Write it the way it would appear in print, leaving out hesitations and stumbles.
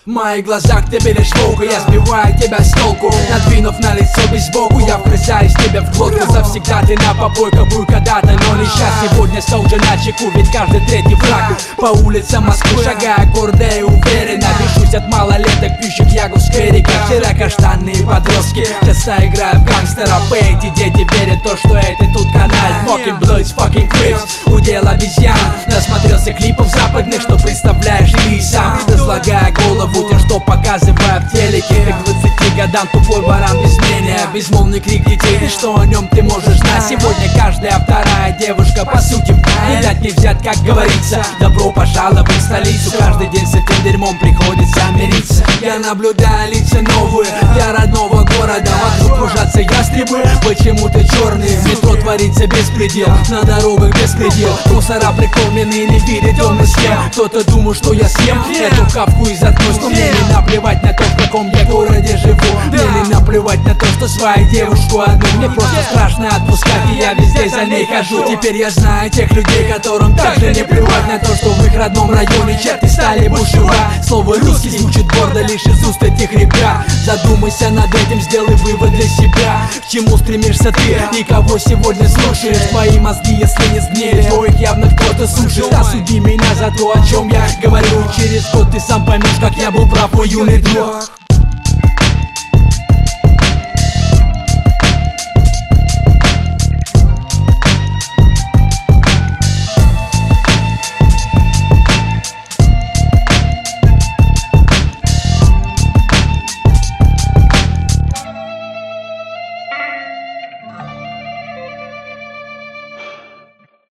В моих глазах ты берешь волка, я сбиваю тебя с толку. Надвинув на лицо бейсболку, я вгрызаюсь тебе в глотку. Завсегда ты на побойках, был когда-то, но не сейчас. Сегодня стол уже на чеку, ведь каждый третий враг. По улицам Москвы шагая гордо и уверенно. Бешусь от малолеток, пьющих ягу с Керри. Как вчера каштанные подростки часто играют в гангстера. Эти дети верят в то, что это тут канал. Fucking Bloods, fucking Crips, удел обезьян. Насмотрелся клипов западных, что представляешь и сам. Разлагая голову тем, что показывают в телеке. К 20 годам тупой баран без мнения. Безмолвный крик детей, и что о нем ты можешь знать. Сегодня каждая вторая девушка по сути не дать не взять, как говорится. Добро пожаловать в столицу. Каждый день с этим дерьмом приходится мириться. Я наблюдаю лица новые для родного города. Вокруг кружатся ястребы, почему-то черные. В метро творится беспредел, на дорогах беспредел. Мусора прикормленные, не видят темный схем. Кто-то думает, что я съем эту капку и заткнусь. Но мне не наплевать на то, в каком я городе живу. Мне не наплевать на то, что свою девушку одну. Мне просто страшно отпускать, и я везде за ней хожу. Теперь я знаю тех людей, которым также не плевать на то, что в их родном районе черти стали бушевать. Слово русский звучит гордо лишь из уст этих ребят. Задумайся над этим, сделай вывод для себя. К чему стремишься ты и кого сегодня слушаешь? Твои мозги, если не сгнили, то их явно кто-то сушит. Осуди меня за то, о чем я говорю. Через год ты сам поймешь, как я был прав, мой юный друг.